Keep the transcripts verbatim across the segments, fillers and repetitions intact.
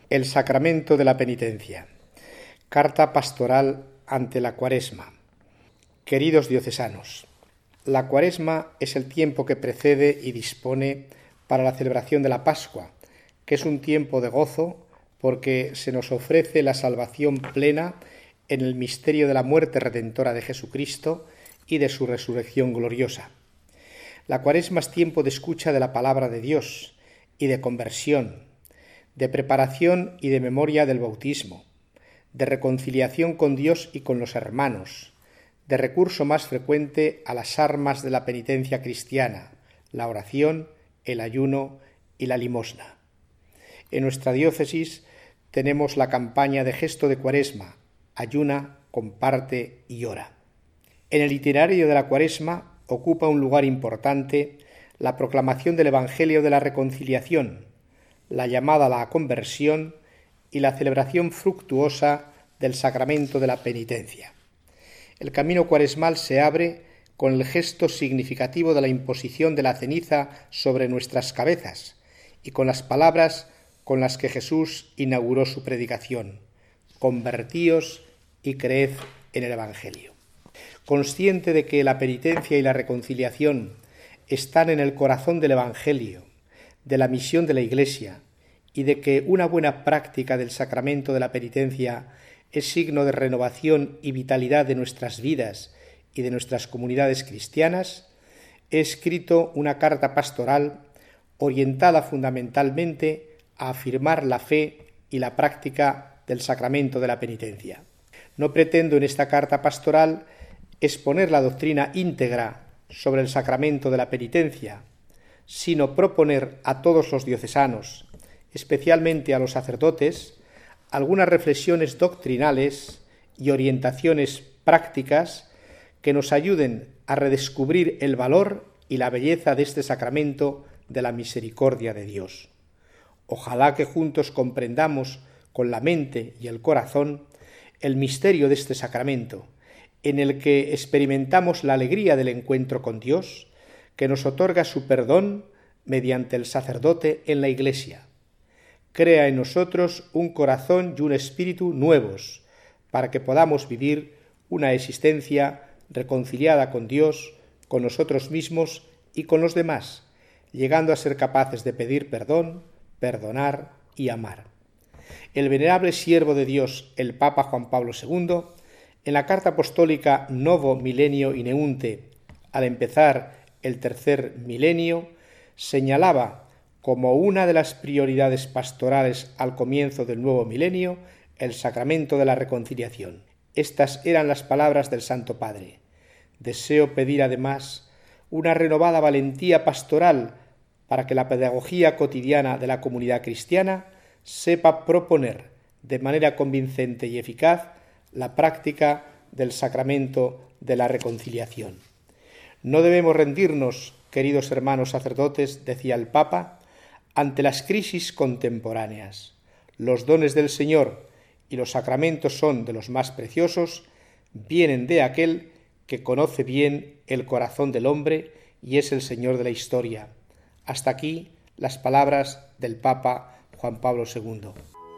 El sacramento de la penitencia. Carta pastoral ante la Cuaresma. Queridos diocesanos, la Cuaresma es el tiempo que precede y dispone para la celebración de la Pascua, que es un tiempo de gozo porque se nos ofrece la salvación plena en el misterio de la muerte redentora de Jesucristo y de su resurrección gloriosa. La Cuaresma es tiempo de escucha de la palabra de Dios y de conversión, de preparación y de memoria del bautismo, de reconciliación con Dios y con los hermanos, de recurso más frecuente a las armas de la penitencia cristiana, la oración, el ayuno y la limosna. En nuestra diócesis tenemos la campaña de Gesto de Cuaresma, ayuna, comparte y ora. En el itinerario de la Cuaresma ocupa un lugar importante la proclamación del Evangelio de la Reconciliación, la llamada a la conversión y la celebración fructuosa del sacramento de la penitencia. El camino cuaresmal se abre con el gesto significativo de la imposición de la ceniza sobre nuestras cabezas y con las palabras con las que Jesús inauguró su predicación: convertíos y creed en el Evangelio. Consciente de que la penitencia y la reconciliación están en el corazón del Evangelio, de la misión de la Iglesia, y de que una buena práctica del sacramento de la penitencia es signo de renovación y vitalidad de nuestras vidas y de nuestras comunidades cristianas, he escrito una carta pastoral orientada fundamentalmente a afirmar la fe y la práctica del sacramento de la penitencia. No pretendo en esta carta pastoral exponer la doctrina íntegra sobre el sacramento de la penitencia, sino proponer a todos los diocesanos, especialmente a los sacerdotes, algunas reflexiones doctrinales y orientaciones prácticas que nos ayuden a redescubrir el valor y la belleza de este sacramento de la misericordia de Dios. Ojalá que juntos comprendamos con la mente y el corazón el misterio de este sacramento, en el que experimentamos la alegría del encuentro con Dios, que nos otorga su perdón mediante el sacerdote en la Iglesia. Crea en nosotros un corazón y un espíritu nuevos, para que podamos vivir una existencia reconciliada con Dios, con nosotros mismos y con los demás, llegando a ser capaces de pedir perdón, perdonar y amar. El venerable siervo de Dios, el Papa Juan Pablo segundo, en la carta apostólica Novo Milenio Ineunte, al empezar el tercer milenio, señalaba como una de las prioridades pastorales al comienzo del nuevo milenio el sacramento de la reconciliación. Estas eran las palabras del Santo Padre. Deseo pedir además una renovada valentía pastoral para que la pedagogía cotidiana de la comunidad cristiana sepa proponer de manera convincente y eficaz la práctica del sacramento de la reconciliación. No debemos rendirnos, queridos hermanos sacerdotes, decía el Papa, ante las crisis contemporáneas. Los dones del Señor y los sacramentos son de los más preciosos, vienen de aquel que conoce bien el corazón del hombre y es el Señor de la historia. Hasta aquí las palabras del Papa Juan Pablo segundo.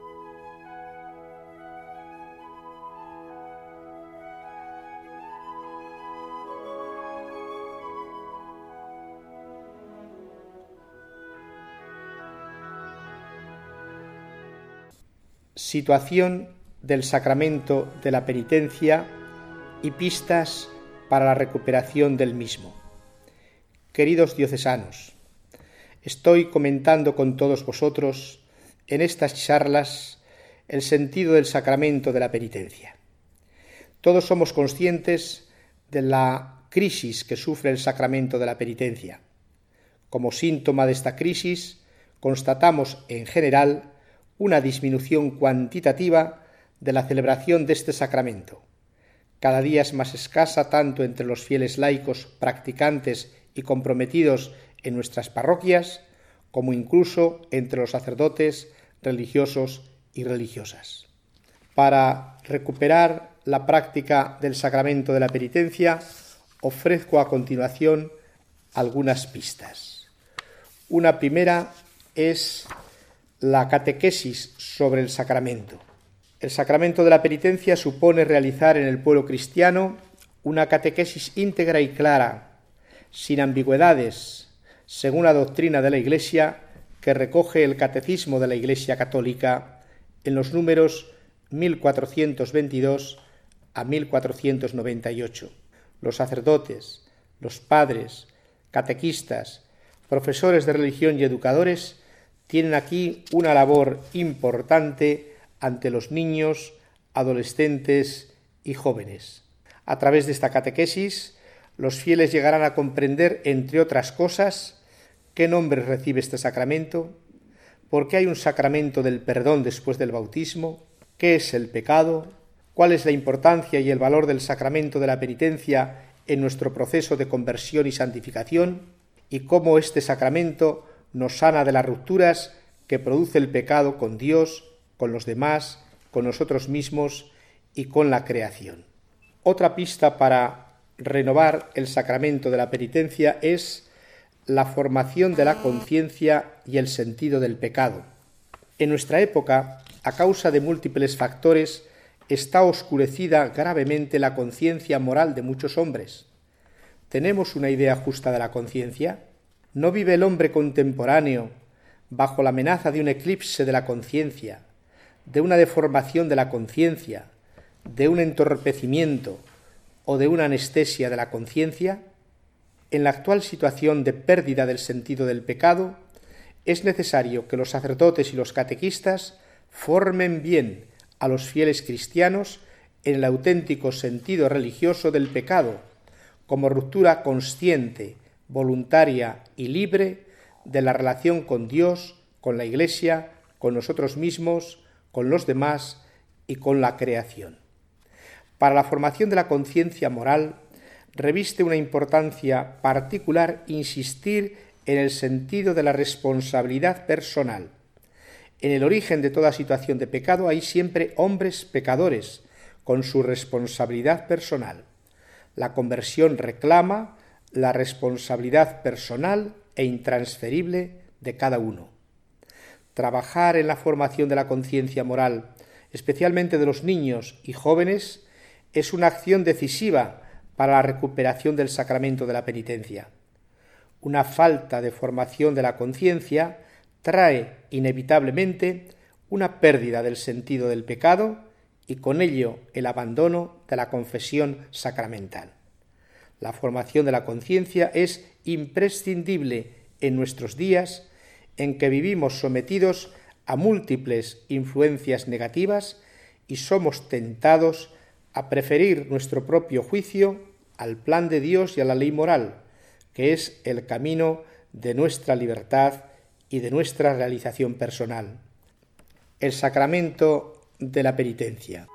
Situación del sacramento de la penitencia y pistas para la recuperación del mismo. Queridos diocesanos, estoy comentando con todos vosotros en estas charlas el sentido del sacramento de la penitencia. Todos somos conscientes de la crisis que sufre el sacramento de la penitencia. Como síntoma de esta crisis, constatamos en general una disminución cuantitativa de la celebración de este sacramento. Cada día es más escasa tanto entre los fieles laicos practicantes y comprometidos en nuestras parroquias, como incluso entre los sacerdotes, religiosos y religiosas. Para recuperar la práctica del sacramento de la penitencia, ofrezco a continuación algunas pistas. Una primera es la catequesis sobre el sacramento. El sacramento de la penitencia supone realizar en el pueblo cristiano una catequesis íntegra y clara, sin ambigüedades, según la doctrina de la Iglesia que recoge el Catecismo de la Iglesia Católica en los números mil cuatrocientos veintidós a mil cuatrocientos noventa y ocho. Los sacerdotes, los padres, catequistas, profesores de religión y educadores tienen aquí una labor importante ante los niños, adolescentes y jóvenes. A través de esta catequesis, los fieles llegarán a comprender, entre otras cosas, qué nombre recibe este sacramento, por qué hay un sacramento del perdón después del bautismo, qué es el pecado, cuál es la importancia y el valor del sacramento de la penitencia en nuestro proceso de conversión y santificación, y cómo este sacramento nos sana de las rupturas que produce el pecado con Dios, con los demás, con nosotros mismos y con la creación. Otra pista para renovar el sacramento de la penitencia es la formación de la conciencia y el sentido del pecado. En nuestra época, a causa de múltiples factores, está oscurecida gravemente la conciencia moral de muchos hombres. ¿Tenemos una idea justa de la conciencia? ¿No vive el hombre contemporáneo bajo la amenaza de un eclipse de la conciencia, de una deformación de la conciencia, de un entorpecimiento o de una anestesia de la conciencia? En la actual situación de pérdida del sentido del pecado, es necesario que los sacerdotes y los catequistas formen bien a los fieles cristianos en el auténtico sentido religioso del pecado, como ruptura consciente, voluntaria y libre de la relación con Dios, con la Iglesia, con nosotros mismos, con los demás y con la creación. Para la formación de la conciencia moral, reviste una importancia particular insistir en el sentido de la responsabilidad personal. En el origen de toda situación de pecado hay siempre hombres pecadores, con su responsabilidad personal. La conversión reclama la responsabilidad personal e intransferible de cada uno. Trabajar en la formación de la conciencia moral, especialmente de los niños y jóvenes, es una acción decisiva para la recuperación del sacramento de la penitencia. Una falta de formación de la conciencia trae inevitablemente una pérdida del sentido del pecado y con ello el abandono de la confesión sacramental. La formación de la conciencia es imprescindible en nuestros días en que vivimos sometidos a múltiples influencias negativas y somos tentados a preferir nuestro propio juicio al plan de Dios y a la ley moral, que es el camino de nuestra libertad y de nuestra realización personal. El sacramento de la penitencia.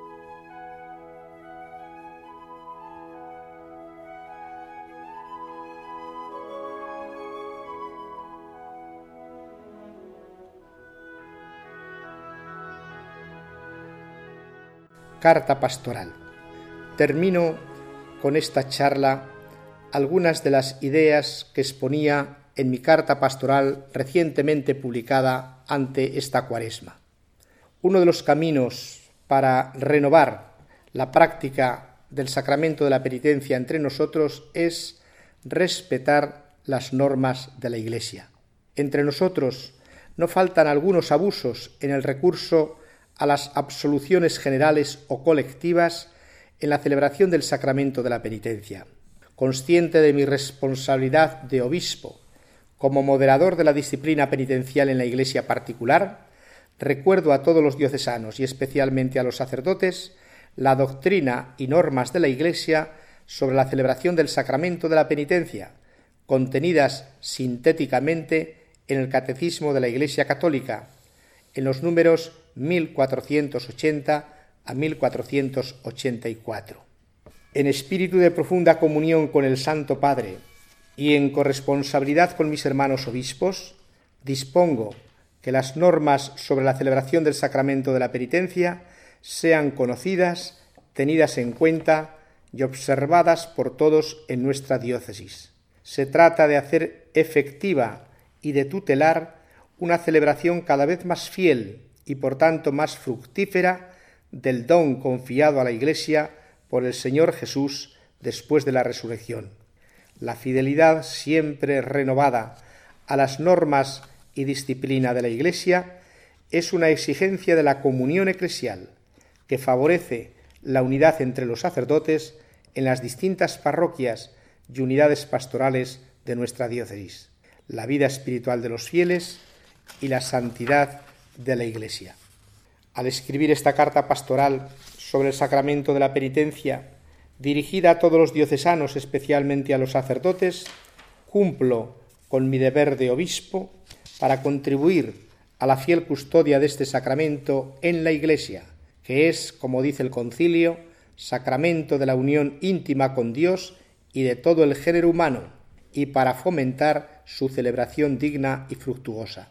Carta pastoral. Termino con esta charla algunas de las ideas que exponía en mi carta pastoral recientemente publicada ante esta Cuaresma. Uno de los caminos para renovar la práctica del sacramento de la penitencia entre nosotros es respetar las normas de la Iglesia. Entre nosotros no faltan algunos abusos en el recurso a las absoluciones generales o colectivas en la celebración del sacramento de la penitencia. Consciente de mi responsabilidad de obispo como moderador de la disciplina penitencial en la Iglesia particular, recuerdo a todos los diocesanos y especialmente a los sacerdotes la doctrina y normas de la Iglesia sobre la celebración del sacramento de la penitencia, contenidas sintéticamente en el Catecismo de la Iglesia Católica, en los números mil cuatrocientos ochenta a mil cuatrocientos ochenta y cuatro. En espíritu de profunda comunión con el Santo Padre y en corresponsabilidad con mis hermanos obispos, dispongo que las normas sobre la celebración del sacramento de la penitencia sean conocidas, tenidas en cuenta y observadas por todos en nuestra diócesis. Se trata de hacer efectiva y de tutelar una celebración cada vez más fiel y por tanto más fructífera del don confiado a la Iglesia por el Señor Jesús después de la resurrección. La fidelidad siempre renovada a las normas y disciplina de la Iglesia es una exigencia de la comunión eclesial que favorece la unidad entre los sacerdotes en las distintas parroquias y unidades pastorales de nuestra diócesis, la vida espiritual de los fieles y la santidad de la Iglesia. Al escribir esta carta pastoral sobre el sacramento de la penitencia, dirigida a todos los diocesanos, especialmente a los sacerdotes, cumplo con mi deber de obispo para contribuir a la fiel custodia de este sacramento en la Iglesia, que es, como dice el Concilio, sacramento de la unión íntima con Dios y de todo el género humano, y para fomentar su celebración digna y fructuosa.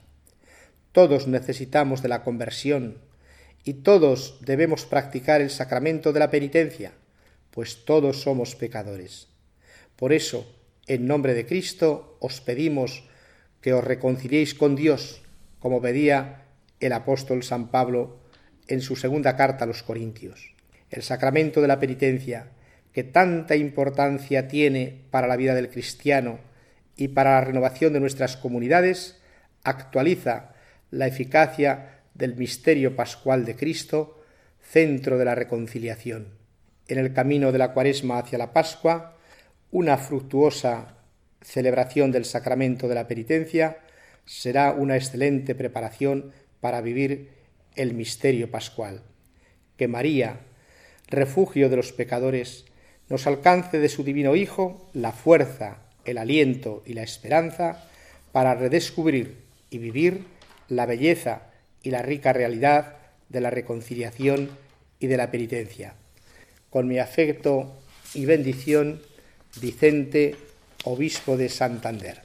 Todos necesitamos de la conversión y todos debemos practicar el sacramento de la penitencia, pues todos somos pecadores. Por eso, en nombre de Cristo, os pedimos que os reconciliéis con Dios, como pedía el apóstol San Pablo en su segunda carta a los Corintios. El sacramento de la penitencia, que tanta importancia tiene para la vida del cristiano y para la renovación de nuestras comunidades, actualiza la eficacia del misterio pascual de Cristo, centro de la reconciliación. En el camino de la Cuaresma hacia la Pascua, una fructuosa celebración del sacramento de la penitencia será una excelente preparación para vivir el misterio pascual. Que María, refugio de los pecadores, nos alcance de su divino Hijo la fuerza, el aliento y la esperanza para redescubrir y vivir la belleza y la rica realidad de la reconciliación y de la penitencia. Con mi afecto y bendición, Vicente, obispo de Santander.